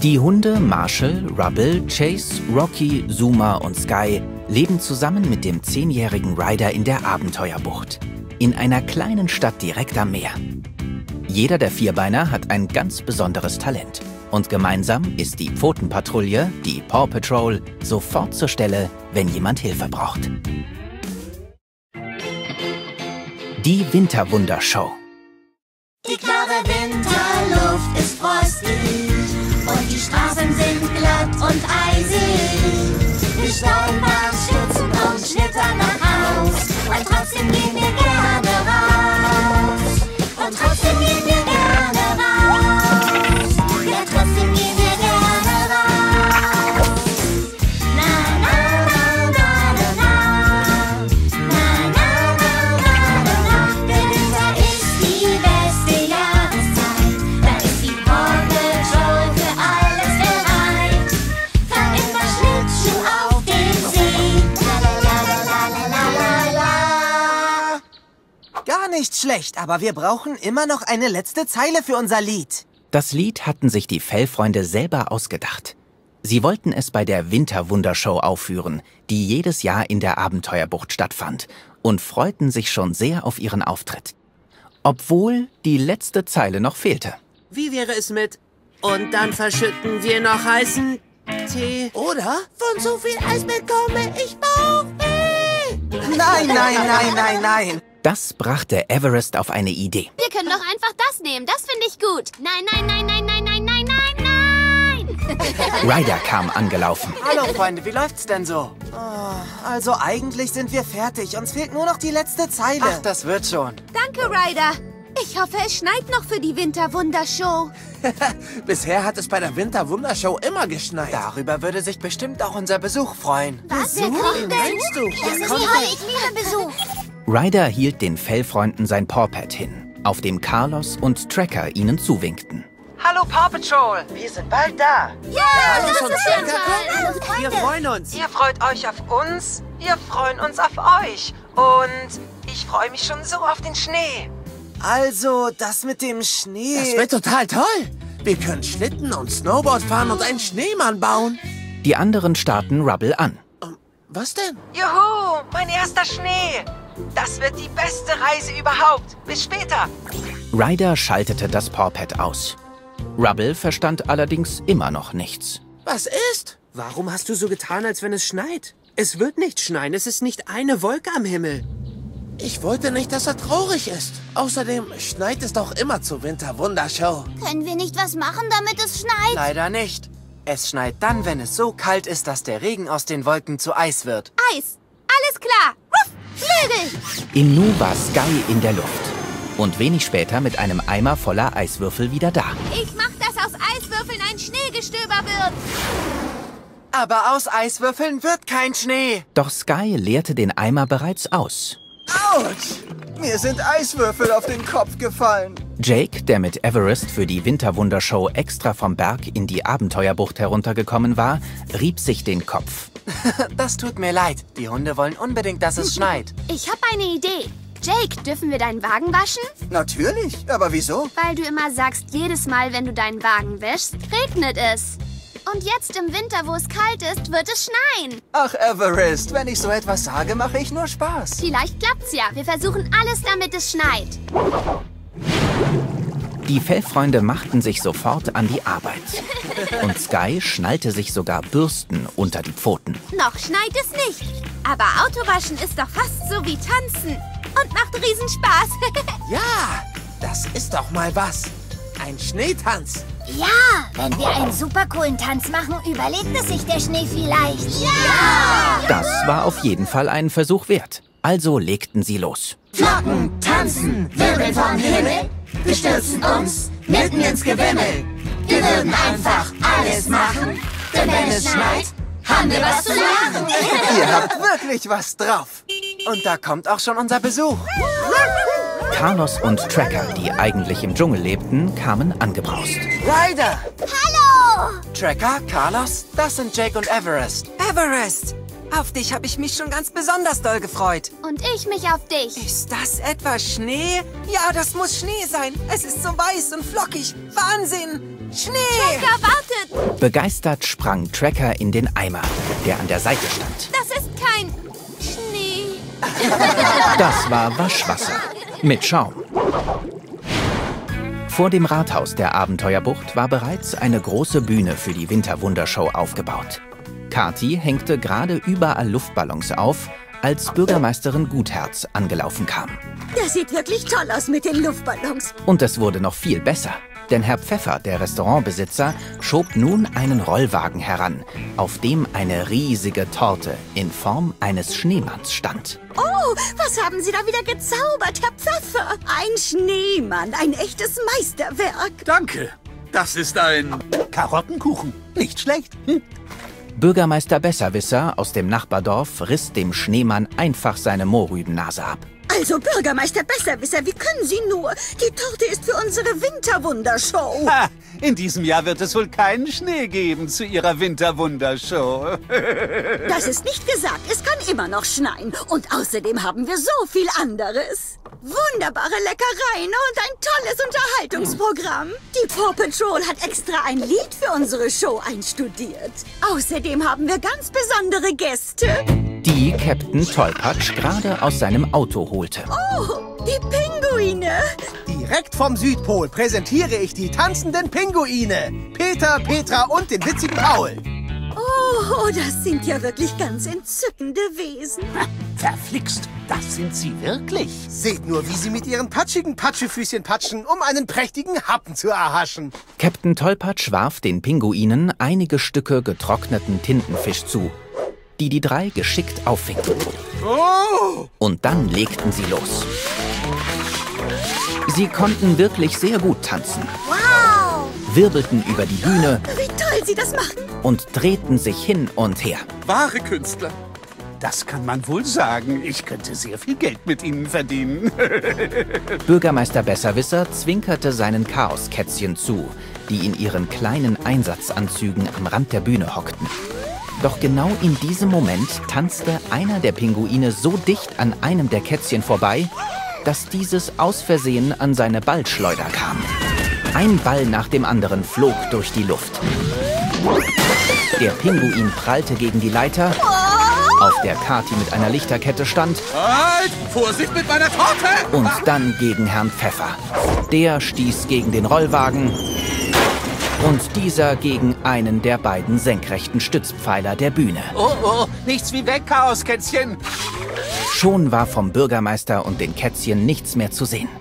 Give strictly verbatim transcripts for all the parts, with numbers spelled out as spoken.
Die Hunde Marshall, Rubble, Chase, Rocky, Zuma und Sky leben zusammen mit dem zehnjährigen Ryder in der Abenteuerbucht. In einer kleinen Stadt direkt am Meer. Jeder der Vierbeiner hat ein ganz besonderes Talent. Und gemeinsam ist die Pfotenpatrouille, die Paw Patrol, sofort zur Stelle, wenn jemand Hilfe braucht. Die Winterwundershow. Die klare Winterluft ist frostig und die Straßen sind glatt und eisig. Wir stolpern, stürzen und schlittern nach Haus und trotzdem gehen wir gerne raus. Und trotzdem gehen wir gerne raus. Ja, trotzdem gehen wir gerne raus. Na, na, na, na, na, na. Na, na, na, na, na, na. Der Winter ist die beste Jahreszeit. Da ist die Paw Patrol für alles bereit. Fahr immer Schlittschuh auf dem See. La, la, la, la, la, la, la, la. Gar nicht schlecht, aber wir brauchen immer noch eine letzte Zeile für unser Lied. Das Lied hatten sich die Fellfreunde selber ausgedacht. Sie wollten es bei der Winterwundershow aufführen, die jedes Jahr in der Abenteuerbucht stattfand, und freuten sich schon sehr auf ihren Auftritt. Obwohl die letzte Zeile noch fehlte. Wie wäre es mit "Und dann verschütten wir noch heißen Tee"? Oder? Von so viel Eis bekomme ich Bauchweh. Nein, nein, nein, nein, nein. Das brachte Everest auf eine Idee. Wir können doch einfach das nehmen, das finde ich gut. Nein, nein, nein, nein, nein, nein, nein, nein, nein. Ryder kam angelaufen. Hallo Freunde, wie läuft's denn so? Oh, also eigentlich sind wir fertig. Uns fehlt nur noch die letzte Zeile. Ach, das wird schon. Danke, Ryder. Ich hoffe, es schneit noch für die Winterwundershow. Bisher hat es bei der Winterwundershow immer geschneit. Darüber würde sich bestimmt auch unser Besuch freuen. Was? Wer kommt denn? Meinst du? Das ist toll, ich liebe Besuch. Ryder hielt den Fellfreunden sein Pawpad hin, auf dem Carlos und Tracker ihnen zuwinkten. Hallo Paw Patrol, wir sind bald da. Ja, das ist ja toll. Wir freuen uns. Ihr freut euch auf uns, wir freuen uns auf euch. Und ich freue mich schon so auf den Schnee. Also, das mit dem Schnee... Das wird total toll. Wir können Schlitten und Snowboard fahren und einen Schneemann bauen. Die anderen starrten Rubble an. Was denn? Juhu, mein erster Schnee. Das wird die beste Reise überhaupt. Bis später. Ryder schaltete das Pawpad aus. Rubble verstand allerdings immer noch nichts. Was ist? Warum hast du so getan, als wenn es schneit? Es wird nicht schneien, es ist nicht eine Wolke am Himmel. Ich wollte nicht, dass er traurig ist. Außerdem schneit es doch immer zur Winterwundershow. Können wir nicht was machen, damit es schneit? Leider nicht. Es schneit dann, wenn es so kalt ist, dass der Regen aus den Wolken zu Eis wird. Eis. Alles klar. Ruff, Flügel. Im Nu war Sky in der Luft und wenig später mit einem Eimer voller Eiswürfel wieder da. Ich mach, dass aus Eiswürfeln ein Schneegestöber wird. Aber aus Eiswürfeln wird kein Schnee. Doch Sky leerte den Eimer bereits aus. Autsch! Mir sind Eiswürfel auf den Kopf gefallen. Jake, der mit Everest für die Winterwundershow extra vom Berg in die Abenteuerbucht heruntergekommen war, rieb sich den Kopf. Das tut mir leid. Die Hunde wollen unbedingt, dass es schneit. Ich habe eine Idee. Jake, dürfen wir deinen Wagen waschen? Natürlich, aber wieso? Weil du immer sagst, jedes Mal, wenn du deinen Wagen wäschst, regnet es. Und jetzt im Winter, wo es kalt ist, wird es schneien. Ach, Everest, wenn ich so etwas sage, mache ich nur Spaß. Vielleicht klappt's ja. Wir versuchen alles, damit es schneit. Die Fellfreunde machten sich sofort an die Arbeit. Und Sky schnallte sich sogar Bürsten unter die Pfoten. Noch schneit es nicht. Aber Autowaschen ist doch fast so wie Tanzen. Und macht Riesenspaß. Ja, das ist doch mal was. Ein Schneetanz. Ja, wenn wir einen super coolen Tanz machen, überlebt es sich der Schnee vielleicht. Ja! Das war auf jeden Fall einen Versuch wert. Also legten sie los. Flocken, tanzen, wirbeln vom Himmel. Wir stürzen uns mitten ins Gewimmel. Wir würden einfach alles machen, denn wenn es schneit, haben wir was zu lachen. Ihr habt wirklich was drauf. Und da kommt auch schon unser Besuch. Carlos und Tracker, die eigentlich im Dschungel lebten, kamen angebraust. Ryder! Hallo! Tracker, Carlos, das sind Jake und Everest. Everest, auf dich habe ich mich schon ganz besonders doll gefreut. Und ich mich auf dich. Ist das etwa Schnee? Ja, das muss Schnee sein. Es ist so weiß und flockig. Wahnsinn! Schnee! Tracker, wartet! Begeistert sprang Tracker in den Eimer, der an der Seite stand. Das ist kein Schnee. Das war Waschwasser mit Schaum. Vor dem Rathaus der Abenteuerbucht war bereits eine große Bühne für die Winterwundershow aufgebaut. Kathi hängte gerade überall Luftballons auf, als Bürgermeisterin Gutherz angelaufen kam. Das sieht wirklich toll aus mit den Luftballons. Und es wurde noch viel besser, denn Herr Pfeffer, der Restaurantbesitzer, schob nun einen Rollwagen heran, auf dem eine riesige Torte in Form eines Schneemanns stand. Oh, was haben Sie da wieder gezaubert, Herr Pfeffer? Ein Schneemann, ein echtes Meisterwerk. Danke. Das ist ein Karottenkuchen. Nicht schlecht. Hm? Bürgermeister Besserwisser aus dem Nachbardorf riss dem Schneemann einfach seine Mohrrübennase ab. Also, Bürgermeister Besserwisser, wie können Sie nur? Die Torte ist für unsere Winterwundershow. Ha, in diesem Jahr wird es wohl keinen Schnee geben zu Ihrer Winterwundershow. Das ist nicht gesagt. Es kann immer noch schneien. Und außerdem haben wir so viel anderes. Wunderbare Leckereien und ein tolles Unterhaltungsprogramm. Die Paw Patrol hat extra ein Lied für unsere Show einstudiert. Außerdem haben wir ganz besondere Gäste. Die Captain Tollpatsch gerade aus seinem Auto holte. Oh, die Pinguine. Direkt vom Südpol präsentiere ich die tanzenden Pinguine. Peter, Petra und den witzigen Paul. Oh, das sind ja wirklich ganz entzückende Wesen. Verflixt, das sind sie wirklich. Seht nur, wie sie mit ihren patschigen Patschefüßchen patschen, um einen prächtigen Happen zu erhaschen. Captain Tollpatsch warf den Pinguinen einige Stücke getrockneten Tintenfisch zu, die die drei geschickt auffingen. Oh! Und dann legten sie los. Sie konnten wirklich sehr gut tanzen. Wow! Wirbelten über die Bühne. Wie toll sie das machen. Und drehten sich hin und her. Wahre Künstler. Das kann man wohl sagen. Ich könnte sehr viel Geld mit ihnen verdienen. Bürgermeister Besserwisser zwinkerte seinen Chaoskätzchen zu, die in ihren kleinen Einsatzanzügen am Rand der Bühne hockten. Doch genau in diesem Moment tanzte einer der Pinguine so dicht an einem der Kätzchen vorbei, dass dieses aus Versehen an seine Ballschleuder kam. Ein Ball nach dem anderen flog durch die Luft. Der Pinguin prallte gegen die Leiter, auf der Kathi mit einer Lichterkette stand. Halt! Vorsicht mit meiner Torte! Und dann gegen Herrn Pfeffer. Der stieß gegen den Rollwagen und dieser gegen einen der beiden senkrechten Stützpfeiler der Bühne. Oh, oh, nichts wie weg, Chaoskätzchen. Schon war vom Bürgermeister und den Kätzchen nichts mehr zu sehen.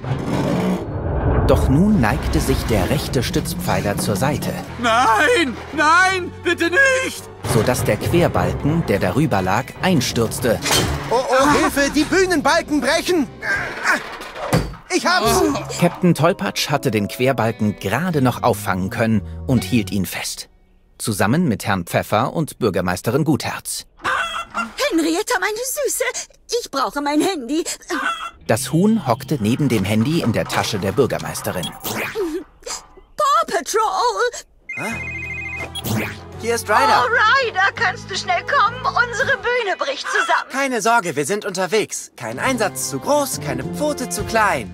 Doch nun neigte sich der rechte Stützpfeiler zur Seite. Nein, nein, bitte nicht! Sodass der Querbalken, der darüber lag, einstürzte. Oh, oh, Hilfe, die Bühnenbalken brechen! Ich hab's! Oh. Captain Tollpatsch hatte den Querbalken gerade noch auffangen können und hielt ihn fest. Zusammen mit Herrn Pfeffer und Bürgermeisterin Gutherz. Henrietta, meine Süße, ich brauche mein Handy. Das Huhn hockte neben dem Handy in der Tasche der Bürgermeisterin. Paw Patrol! Hä? Hier ist Ryder. Oh, Ryder, kannst du schnell kommen? Unsere Bühne bricht zusammen. Keine Sorge, wir sind unterwegs. Kein Einsatz zu groß, keine Pfote zu klein.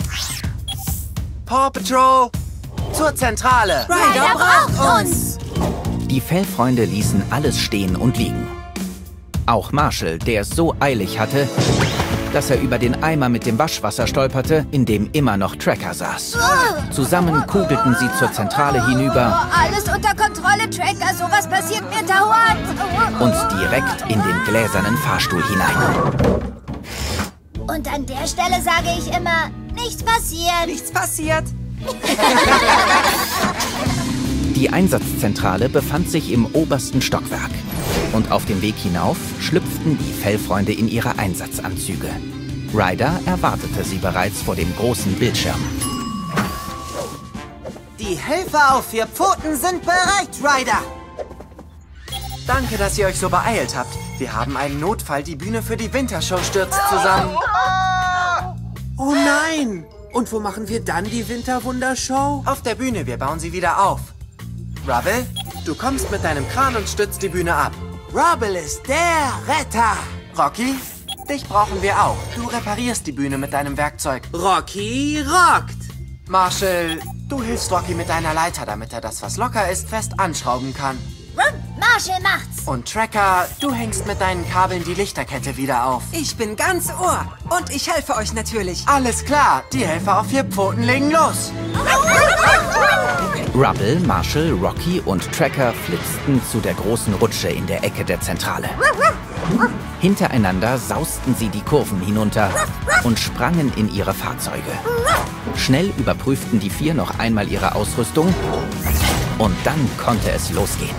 Paw Patrol, zur Zentrale. Ryder braucht uns. Die Fellfreunde ließen alles stehen und liegen. Auch Marshall, der es so eilig hatte, dass er über den Eimer mit dem Waschwasser stolperte, in dem immer noch Tracker saß. Zusammen kugelten sie zur Zentrale hinüber. Oh, alles unter Kontrolle, Tracker. Sowas passiert mir dauernd. Und direkt in den gläsernen Fahrstuhl hinein. Und an der Stelle sage ich immer, nichts passiert. Nichts passiert. Die Einsatzzentrale befand sich im obersten Stockwerk. Und auf dem Weg hinauf schlüpften die Fellfreunde in ihre Einsatzanzüge. Ryder erwartete sie bereits vor dem großen Bildschirm. Die Helfer auf vier Pfoten sind bereit, Ryder. Danke, dass ihr euch so beeilt habt. Wir haben einen Notfall. Die Bühne für die Wintershow stürzt zusammen. Oh nein! Und wo machen wir dann die Winterwundershow? Auf der Bühne. Wir bauen sie wieder auf. Rubble, du kommst mit deinem Kran und stützt die Bühne ab. Rubble ist der Retter. Rocky, dich brauchen wir auch. Du reparierst die Bühne mit deinem Werkzeug. Rocky rockt! Marshall, du hilfst Rocky mit deiner Leiter, damit er das, was locker ist, fest anschrauben kann. Marshall macht's. Und Tracker, du hängst mit deinen Kabeln die Lichterkette wieder auf. Ich bin ganz Ohr und ich helfe euch natürlich. Alles klar, die Helfer auf vier Pfoten legen los. Rubble, Marshall, Rocky und Tracker flitzten zu der großen Rutsche in der Ecke der Zentrale. Hintereinander sausten sie die Kurven hinunter und sprangen in ihre Fahrzeuge. Schnell überprüften die vier noch einmal ihre Ausrüstung und dann konnte es losgehen.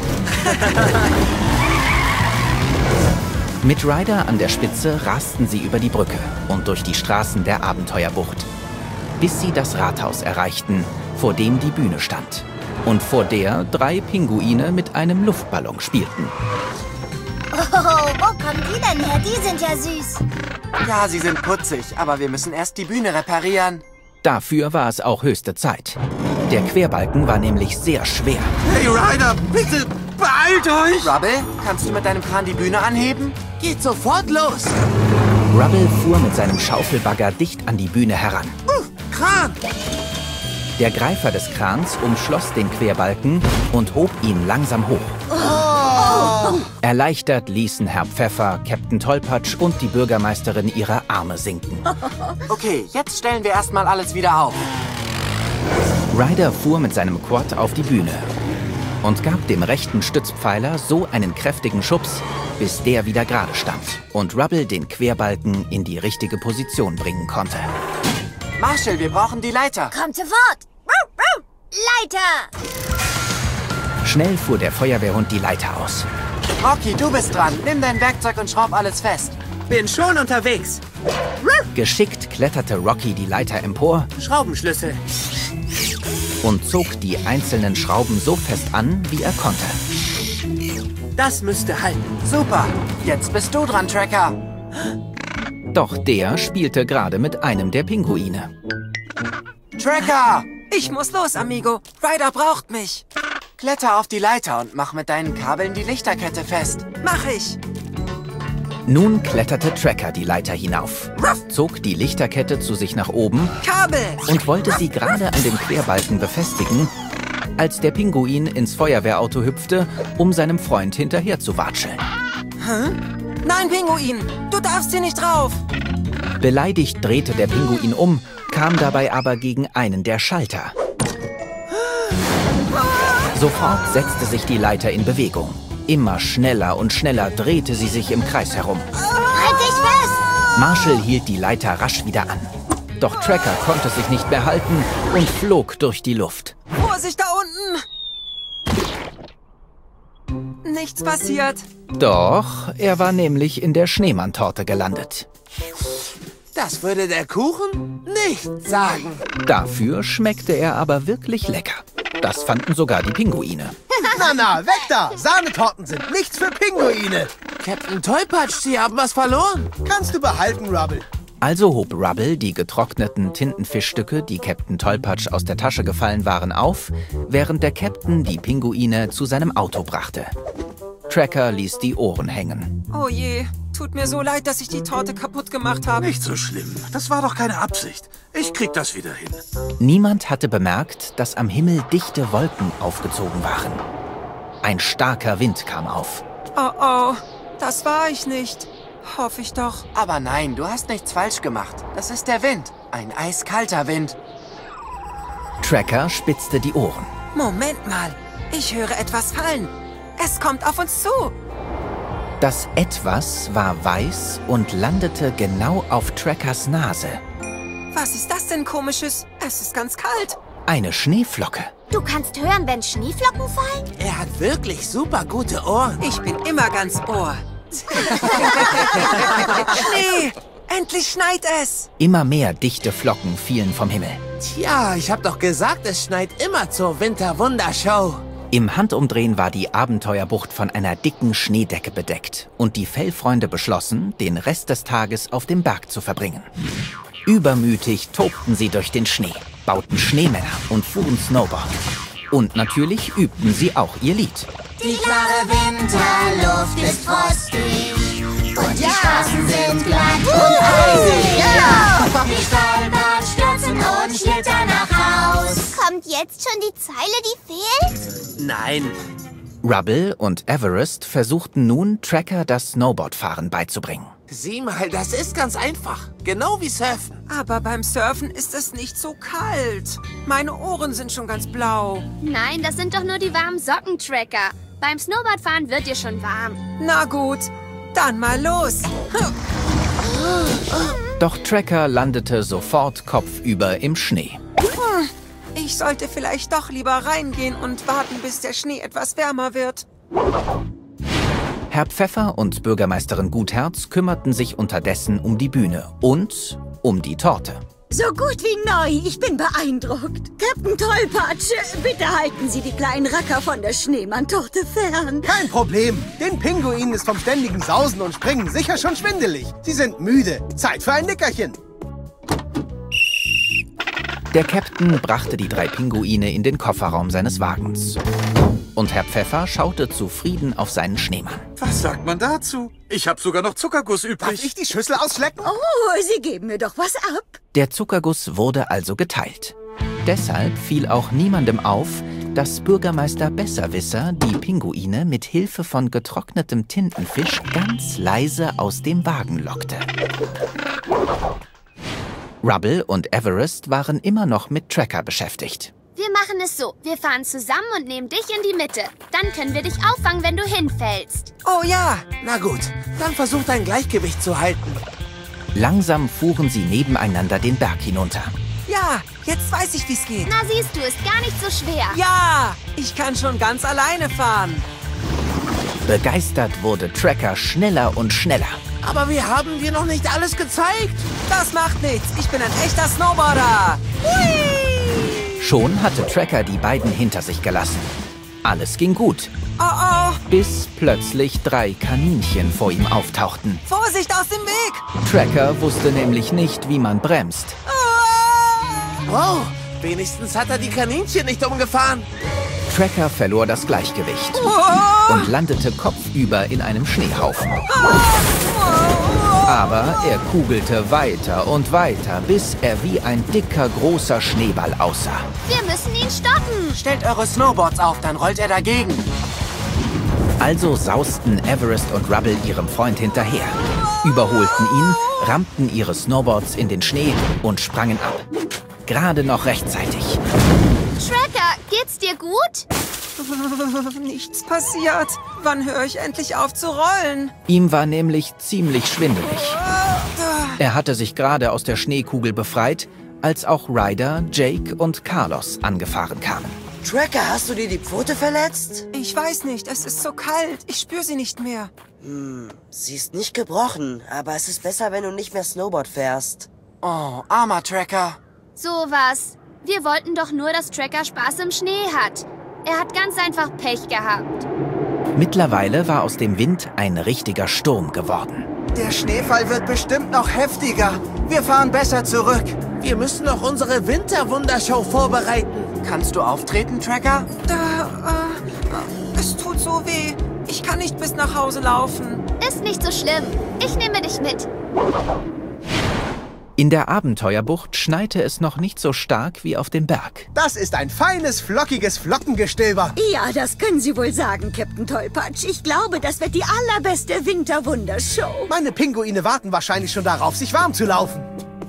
Mit Ryder an der Spitze rasten sie über die Brücke und durch die Straßen der Abenteuerbucht, bis sie das Rathaus erreichten, vor dem die Bühne stand und vor der drei Pinguine mit einem Luftballon spielten. Oh, wo kommen die denn her? Die sind ja süß. Ja, sie sind putzig, aber wir müssen erst die Bühne reparieren. Dafür war es auch höchste Zeit. Der Querbalken war nämlich sehr schwer. Hey Ryder, bitte beeilt euch! Rubble, kannst du mit deinem Kran die Bühne anheben? Geht sofort los! Rubble fuhr mit seinem Schaufelbagger dicht an die Bühne heran. Uh, Kran! Der Greifer des Krans umschloss den Querbalken und hob ihn langsam hoch. Oh. Erleichtert ließen Herr Pfeffer, Captain Tollpatsch und die Bürgermeisterin ihre Arme sinken. Okay, jetzt stellen wir erstmal alles wieder auf. Ryder fuhr mit seinem Quad auf die Bühne und gab dem rechten Stützpfeiler so einen kräftigen Schubs, bis der wieder gerade stand und Rubble den Querbalken in die richtige Position bringen konnte. Marshall, wir brauchen die Leiter. Kommt sofort. Leiter! Schnell fuhr der Feuerwehrhund die Leiter aus. Rocky, du bist dran. Nimm dein Werkzeug und schraub alles fest. Bin schon unterwegs. Geschickt kletterte Rocky die Leiter empor Schraubenschlüssel. und zog die einzelnen Schrauben so fest an, wie er konnte. Das müsste halten. Super. Jetzt bist du dran, Tracker. Doch der spielte gerade mit einem der Pinguine. Tracker! Ich muss los, Amigo. Ryder braucht mich. Kletter auf die Leiter und mach mit deinen Kabeln die Lichterkette fest. Mach ich. Nun kletterte Tracker die Leiter hinauf, zog die Lichterkette zu sich nach oben Kabel! und wollte sie gerade an dem Querbalken befestigen, als der Pinguin ins Feuerwehrauto hüpfte, um seinem Freund hinterher zu watscheln. Hä? Nein, Pinguin! Du darfst hier nicht drauf! Beleidigt drehte der Pinguin um, kam dabei aber gegen einen der Schalter. Sofort setzte sich die Leiter in Bewegung. Immer schneller und schneller drehte sie sich im Kreis herum. Halt dich fest! Marshall hielt die Leiter rasch wieder an. Doch Tracker konnte sich nicht mehr halten und flog durch die Luft. Vorsicht da unten! Nichts passiert. Doch, er war nämlich in der Schneemann-Torte gelandet. Das würde der Kuchen nicht sagen. Dafür schmeckte er aber wirklich lecker. Das fanden sogar die Pinguine. Na, na, weg da! Sahnetorten sind nichts für Pinguine. Captain Tollpatsch, Sie haben was verloren. Kannst du behalten, Rubble. Also hob Rubble die getrockneten Tintenfischstücke, die Captain Tollpatsch aus der Tasche gefallen waren, auf, während der Captain die Pinguine zu seinem Auto brachte. Tracker ließ die Ohren hängen. Oh je, tut mir so leid, dass ich die Torte kaputt gemacht habe. Nicht so schlimm. Das war doch keine Absicht. Ich krieg das wieder hin. Niemand hatte bemerkt, dass am Himmel dichte Wolken aufgezogen waren. Ein starker Wind kam auf. Oh oh, das war ich nicht. Hoffe ich doch. Aber nein, du hast nichts falsch gemacht. Das ist der Wind. Ein eiskalter Wind. Tracker spitzte die Ohren. Moment mal, ich höre etwas fallen. Es kommt auf uns zu. Das Etwas war weiß und landete genau auf Trackers Nase. Was ist das denn Komisches? Es ist ganz kalt. Eine Schneeflocke. Du kannst hören, wenn Schneeflocken fallen? Er hat wirklich super gute Ohren. Ich bin immer ganz Ohr. Schnee! Endlich schneit es! Immer mehr dichte Flocken fielen vom Himmel. Tja, ich hab doch gesagt, es schneit immer zur Winterwundershow. Im Handumdrehen war die Abenteuerbucht von einer dicken Schneedecke bedeckt und die Fellfreunde beschlossen, den Rest des Tages auf dem Berg zu verbringen. Übermütig tobten sie durch den Schnee, bauten Schneemänner und fuhren Snowboard. Und natürlich übten sie auch ihr Lied. Die klare Winterluft ist frostig und die Straßen sind glatt und eisig. Ja! Die Stolpern, stürzen und schlittern nach Hause. jetzt schon die Zeile, die fehlt? Nein. Rubble und Everest versuchten nun, Tracker das Snowboardfahren beizubringen. Sieh mal, das ist ganz einfach. Genau wie Surfen. Aber beim Surfen ist es nicht so kalt. Meine Ohren sind schon ganz blau. Nein, das sind doch nur die warmen Sockentracker. Beim Snowboardfahren wird dir schon warm. Na gut, dann mal los. Doch Tracker landete sofort kopfüber im Schnee. Ich sollte vielleicht doch lieber reingehen und warten, bis der Schnee etwas wärmer wird. Herr Pfeffer und Bürgermeisterin Gutherz kümmerten sich unterdessen um die Bühne und um die Torte. So gut wie neu. Ich bin beeindruckt. Captain Tollpatsch, bitte halten Sie die kleinen Racker von der Schneemann-Torte fern. Kein Problem. Den Pinguinen ist vom ständigen Sausen und Springen sicher schon schwindelig. Sie sind müde. Zeit für ein Nickerchen. Der Captain brachte die drei Pinguine in den Kofferraum seines Wagens. Und Herr Pfeffer schaute zufrieden auf seinen Schneemann. Was sagt man dazu? Ich habe sogar noch Zuckerguss übrig. Darf ich die Schüssel ausschlecken? Oh, Sie geben mir doch was ab. Der Zuckerguss wurde also geteilt. Deshalb fiel auch niemandem auf, dass Bürgermeister Besserwisser die Pinguine mit Hilfe von getrocknetem Tintenfisch ganz leise aus dem Wagen lockte. Rubble und Everest waren immer noch mit Tracker beschäftigt. Wir machen es so. Wir fahren zusammen und nehmen dich in die Mitte. Dann können wir dich auffangen, wenn du hinfällst. Oh ja, na gut. Dann versuch dein Gleichgewicht zu halten. Langsam fuhren sie nebeneinander den Berg hinunter. Ja, jetzt weiß ich, wie es geht. Na siehst du, ist gar nicht so schwer. Ja, ich kann schon ganz alleine fahren. Begeistert wurde Tracker schneller und schneller. Aber wir haben dir noch nicht alles gezeigt. Das macht nichts. Ich bin ein echter Snowboarder. Hui! Schon hatte Tracker die beiden hinter sich gelassen. Alles ging gut. Oh oh. Bis plötzlich drei Kaninchen vor ihm auftauchten. Vorsicht, aus dem Weg! Tracker wusste nämlich nicht, wie man bremst. Oh. Wow, wenigstens hat er die Kaninchen nicht umgefahren. Tracker verlor das Gleichgewicht Oh. und landete kopfüber in einem Schneehaufen. Aber er kugelte weiter und weiter, bis er wie ein dicker, großer Schneeball aussah. Wir müssen ihn stoppen. Stellt eure Snowboards auf, dann rollt er dagegen. Also sausten Everest und Rubble ihrem Freund hinterher, überholten ihn, rammten ihre Snowboards in den Schnee und sprangen ab. Gerade noch rechtzeitig. Tracker, geht's dir gut? Nichts passiert. Wann höre ich endlich auf zu rollen? Ihm war nämlich ziemlich schwindelig. Er hatte sich gerade aus der Schneekugel befreit, als auch Ryder, Jake und Carlos angefahren kamen. Tracker, hast du dir die Pfote verletzt? Ich weiß nicht, es ist so kalt. Ich spüre sie nicht mehr. Hm, sie ist nicht gebrochen, aber es ist besser, wenn du nicht mehr Snowboard fährst. Oh, armer Tracker. Sowas. Wir wollten doch nur, dass Tracker Spaß im Schnee hat. Er hat ganz einfach Pech gehabt. Mittlerweile war aus dem Wind ein richtiger Sturm geworden. Der Schneefall wird bestimmt noch heftiger. Wir fahren besser zurück. Wir müssen noch unsere Winterwundershow vorbereiten. Kannst du auftreten, Tracker? Da, äh, es tut so weh. Ich kann nicht bis nach Hause laufen. Ist nicht so schlimm. Ich nehme dich mit. In der Abenteuerbucht schneite es noch nicht so stark wie auf dem Berg. Das ist ein feines, flockiges Flockengestöber. Ja, das können Sie wohl sagen, Captain Tollpatsch. Ich glaube, das wird die allerbeste Winterwundershow. Meine Pinguine warten wahrscheinlich schon darauf, sich warm zu laufen.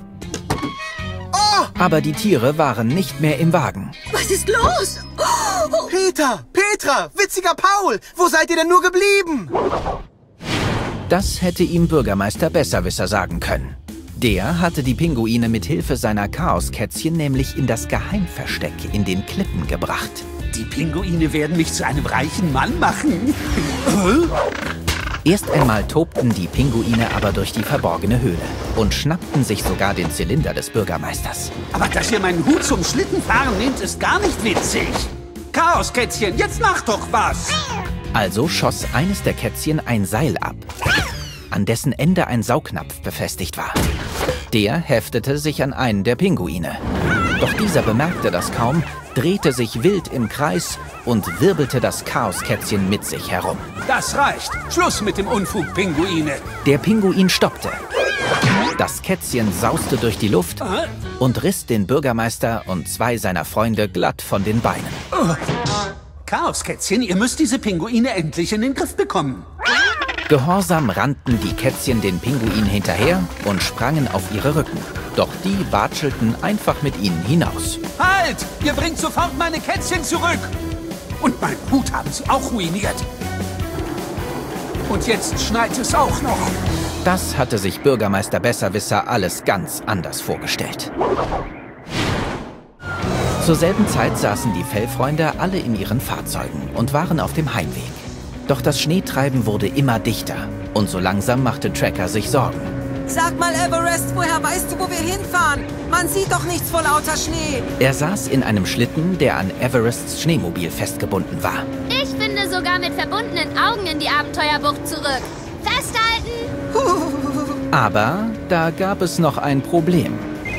Oh! Aber die Tiere waren nicht mehr im Wagen. Was ist los? Oh! Peter, Petra, witziger Paul, wo seid ihr denn nur geblieben? Das hätte ihm Bürgermeister Besserwisser sagen können. Der hatte die Pinguine mit Hilfe seiner Chaoskätzchen nämlich in das Geheimversteck in den Klippen gebracht. Die Pinguine werden mich zu einem reichen Mann machen. Erst einmal tobten die Pinguine aber durch die verborgene Höhle und schnappten sich sogar den Zylinder des Bürgermeisters. Aber dass ihr meinen Hut zum Schlittenfahren nehmt, ist gar nicht witzig. Chaoskätzchen, jetzt mach doch was! Also schoss eines der Kätzchen ein Seil ab, an dessen Ende ein Saugnapf befestigt war. Der heftete sich an einen der Pinguine. Doch dieser bemerkte das kaum, drehte sich wild im Kreis und wirbelte das Chaoskätzchen mit sich herum. Das reicht. Schluss mit dem Unfug, Pinguine. Der Pinguin stoppte Das Kätzchen sauste durch die Luft und riss den Bürgermeister und zwei seiner Freunde glatt von den Beinen. Oh. Chaoskätzchen, ihr müsst diese Pinguine endlich in den Griff bekommen. Gehorsam rannten die Kätzchen den Pinguin hinterher und sprangen auf ihre Rücken. Doch die watschelten einfach mit ihnen hinaus. Halt! Ihr bringt sofort meine Kätzchen zurück! Und meinen Hut haben sie auch ruiniert. Und jetzt schneit es auch noch. Das hatte sich Bürgermeister Besserwisser alles ganz anders vorgestellt. Zur selben Zeit saßen die Fellfreunde alle in ihren Fahrzeugen und waren auf dem Heimweg. Doch das Schneetreiben wurde immer dichter und so langsam machte Tracker sich Sorgen. Sag mal, Everest, woher weißt du, wo wir hinfahren? Man sieht doch nichts vor lauter Schnee. Er saß in einem Schlitten, der an Everests Schneemobil festgebunden war. Ich finde sogar mit verbundenen Augen in die Abenteuerbucht zurück. Festhalten! Aber da gab es noch ein Problem.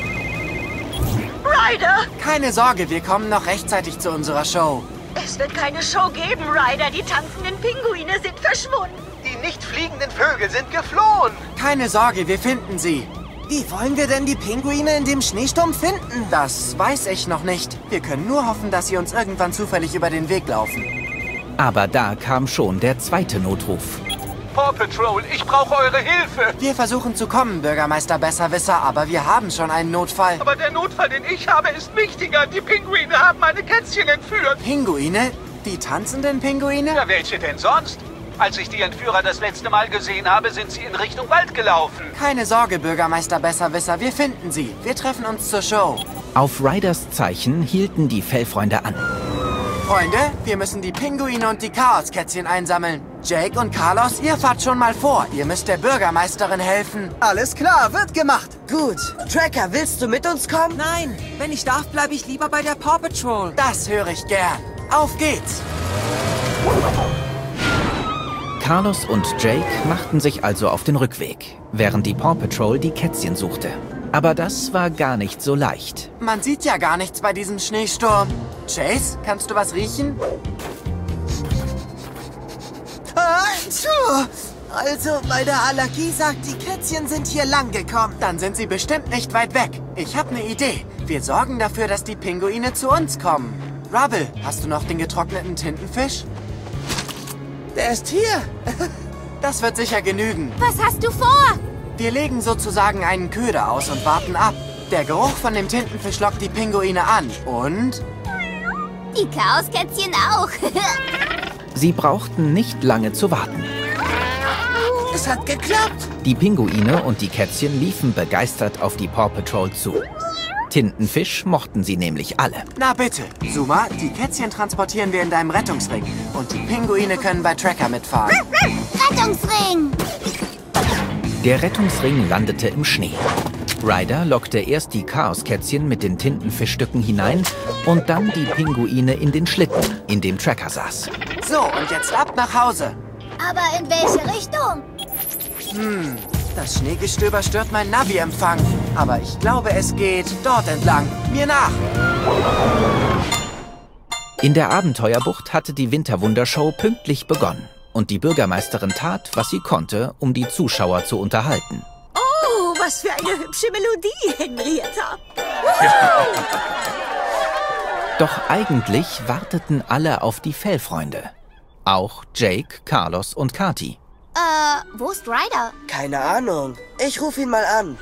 Ryder! Keine Sorge, wir kommen noch rechtzeitig zu unserer Show. Es wird keine Show geben, Ryder. Die tanzenden Pinguine sind verschwunden. Die nicht fliegenden Vögel sind geflohen. Keine Sorge, wir finden sie. Wie wollen wir denn die Pinguine in dem Schneesturm finden? Das weiß ich noch nicht. Wir können nur hoffen, dass sie uns irgendwann zufällig über den Weg laufen. Aber da kam schon der zweite Notruf. Paw Patrol, ich brauche eure Hilfe. Wir versuchen zu kommen, Bürgermeister Besserwisser, aber wir haben schon einen Notfall. Aber der Notfall, den ich habe, ist wichtiger. Die Pinguine haben meine Kätzchen entführt. Pinguine? Die tanzenden Pinguine? Ja, welche denn sonst? Als ich die Entführer das letzte Mal gesehen habe, sind sie in Richtung Wald gelaufen. Keine Sorge, Bürgermeister Besserwisser, wir finden sie. Wir treffen uns zur Show. Auf Ryders Zeichen hielten die Fellfreunde an. Freunde, wir müssen die Pinguine und die Chaoskätzchen einsammeln. Jake und Carlos, ihr fahrt schon mal vor. Ihr müsst der Bürgermeisterin helfen. Alles klar, wird gemacht. Gut. Tracker, willst du mit uns kommen? Nein, wenn ich darf, bleibe ich lieber bei der Paw Patrol. Das höre ich gern. Auf geht's. Carlos und Jake machten sich also auf den Rückweg, während die Paw Patrol die Kätzchen suchte. Aber das war gar nicht so leicht. Man sieht ja gar nichts bei diesem Schneesturm. Chase, kannst du was riechen? Also, meine Allergie sagt, die Kätzchen sind hier lang gekommen. Dann sind sie bestimmt nicht weit weg. Ich habe eine Idee. Wir sorgen dafür, dass die Pinguine zu uns kommen. Rubble, hast du noch den getrockneten Tintenfisch? Der ist hier. Das wird sicher genügen. Was hast du vor? Wir legen sozusagen einen Köder aus und warten ab. Der Geruch von dem Tintenfisch lockt die Pinguine an. Und? Die Chaoskätzchen auch. Sie brauchten nicht lange zu warten. Es hat geklappt. Die Pinguine und die Kätzchen liefen begeistert auf die Paw Patrol zu. Tintenfisch mochten sie nämlich alle. Na bitte, Zuma, die Kätzchen transportieren wir in deinem Rettungsring. Und die Pinguine können bei Tracker mitfahren. Rettungsring! Der Rettungsring landete im Schnee. Ryder lockte erst die Chaoskätzchen mit den Tintenfischstücken hinein und dann die Pinguine in den Schlitten, in dem Tracker saß. So, und jetzt ab nach Hause. Aber in welche Richtung? Hm, das Schneegestöber stört mein Navi-Empfang. Aber ich glaube, es geht dort entlang. Mir nach! In der Abenteuerbucht hatte die Winterwundershow pünktlich begonnen. Und die Bürgermeisterin tat, was sie konnte, um die Zuschauer zu unterhalten. Oh, was für eine hübsche Melodie, Henrietta. Doch eigentlich warteten alle auf die Fellfreunde. Auch Jake, Carlos und Kati. Äh, wo ist Ryder? Keine Ahnung. Ich rufe ihn mal an.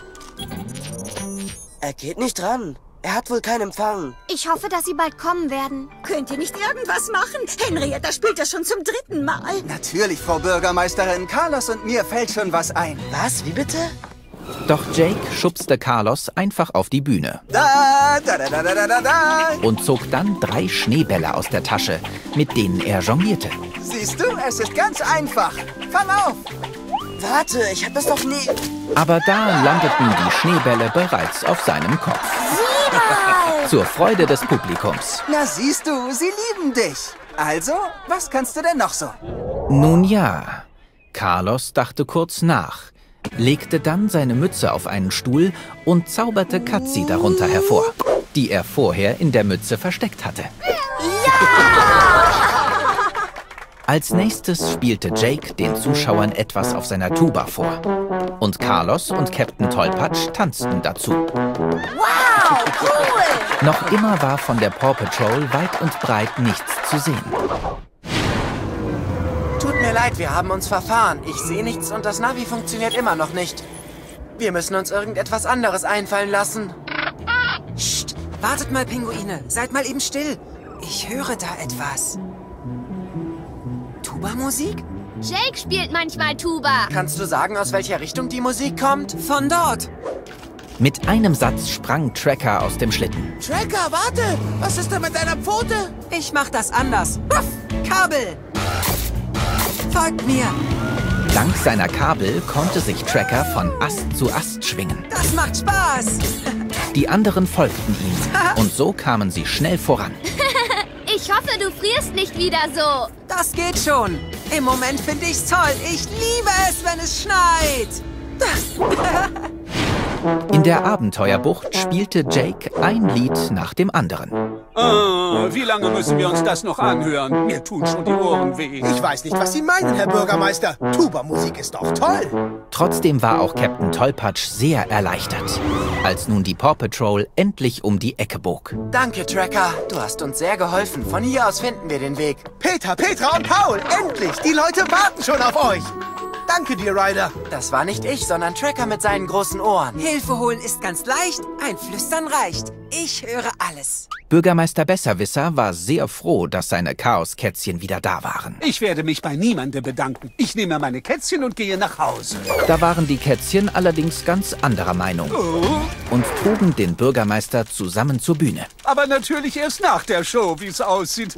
Er geht nicht ran. Er hat wohl keinen Empfang. Ich hoffe, dass sie bald kommen werden. Könnt ihr nicht irgendwas machen? Henrietta spielt das schon zum dritten Mal. Natürlich, Frau Bürgermeisterin. Carlos und mir fällt schon was ein. Was? Wie bitte? Doch Jake schubste Carlos einfach auf die Bühne. Da, da, da, da, da, da, da. Und zog dann drei Schneebälle aus der Tasche, mit denen er jonglierte. Siehst du, es ist ganz einfach. Fang auf. Warte, ich hab das doch nie... Aber da landeten die Schneebälle bereits auf seinem Kopf. Zur Freude des Publikums. Na siehst du, sie lieben dich. Also, was kannst du denn noch so? Nun ja, Carlos dachte kurz nach, legte dann seine Mütze auf einen Stuhl und zauberte Katzi darunter hervor, die er vorher in der Mütze versteckt hatte. Als nächstes spielte Jake den Zuschauern etwas auf seiner Tuba vor. Und Carlos und Captain Tollpatsch tanzten dazu. Wow, cool! Noch immer war von der Paw Patrol weit und breit nichts zu sehen. Tut mir leid, wir haben uns verfahren. Ich sehe nichts und das Navi funktioniert immer noch nicht. Wir müssen uns irgendetwas anderes einfallen lassen. Psst, wartet mal, Pinguine. Seid mal eben still. Ich höre da etwas. Tuba-Musik? Jake spielt manchmal Tuba. Kannst du sagen, aus welcher Richtung die Musik kommt? Von dort. Mit einem Satz sprang Tracker aus dem Schlitten. Tracker, warte! Was ist da mit deiner Pfote? Ich mach das anders. Ruff, Kabel! Folgt mir! Dank seiner Kabel konnte sich Tracker von Ast zu Ast schwingen. Das macht Spaß! Die anderen folgten ihm und so kamen sie schnell voran. Ich hoffe, du frierst nicht wieder so. Das geht schon. Im Moment finde ich's toll. Ich liebe es, wenn es schneit. In der Abenteuerbucht spielte Jake ein Lied nach dem anderen. Oh, wie lange müssen wir uns das noch anhören? Mir tun schon die Ohren weh. Ich weiß nicht, was Sie meinen, Herr Bürgermeister. Tuba-Musik ist doch toll. Trotzdem war auch Captain Tollpatsch sehr erleichtert, als nun die Paw Patrol endlich um die Ecke bog. Danke, Tracker. Du hast uns sehr geholfen. Von hier aus finden wir den Weg. Peter, Petra und Paul, endlich! Die Leute warten schon auf euch. Danke dir, Ryder. Das war nicht ich, sondern Tracker mit seinen großen Ohren. Hilfe holen ist ganz leicht, ein Flüstern reicht. Ich höre alles. Bürgermeister Besserwisser war sehr froh, dass seine Chaoskätzchen wieder da waren. Ich werde mich bei niemandem bedanken. Ich nehme meine Kätzchen und gehe nach Hause. Da waren die Kätzchen allerdings ganz anderer Meinung Oh. und trugen den Bürgermeister zusammen zur Bühne. Aber natürlich erst nach der Show, wie es aussieht.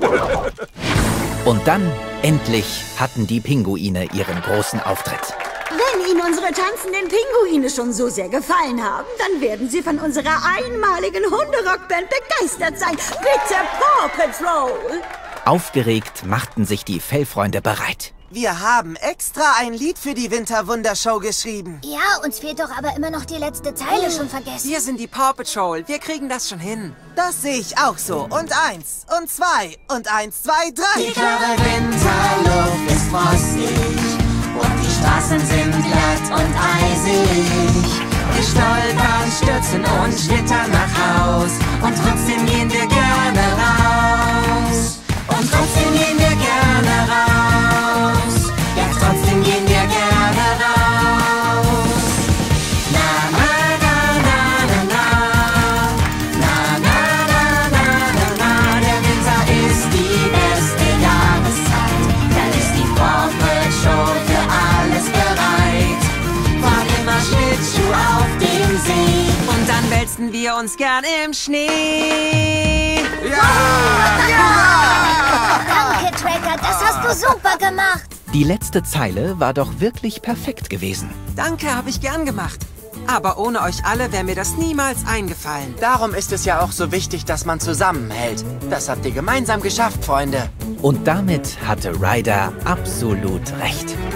Und dann, endlich, hatten die Pinguine ihren großen Auftritt. Wenn Ihnen unsere tanzenden Pinguine schon so sehr gefallen haben, dann werden Sie von unserer einmaligen Hunderockband begeistert sein. Bitte, Paw Patrol! Aufgeregt machten sich die Fellfreunde bereit. Wir haben extra ein Lied für die Winterwundershow geschrieben. Ja, uns fehlt doch aber immer noch die letzte Zeile, schon vergessen. Wir sind die Paw Patrol. Wir kriegen das schon hin. Das sehe ich auch so. Und eins, und zwei, und eins, zwei, drei. Die klare Winterluft ist frostig und die Straßen sind glatt und eisig. Wir stolpern, stürzen und schlittern nach Haus und trotzdem gehen wir gerne raus. Und trotzdem gehen wir gerne raus. Ja, trotzdem gehen wir gerne raus. Na, na, na, na, na, na. Na, na, na, na, na, na. Der Winter ist die beste Jahreszeit. Da ist die Paw Patrol für alles bereit. Fahren immer Schlittschuh auf dem See. Und dann wälzen wir uns gern im Schnee. Danke, Tracker, das hast du super gemacht. Die letzte Zeile war doch wirklich perfekt gewesen. Danke, habe ich gern gemacht. Aber ohne euch alle wäre mir das niemals eingefallen. Darum ist es ja auch so wichtig, dass man zusammenhält. Das habt ihr gemeinsam geschafft, Freunde. Und damit hatte Ryder absolut recht.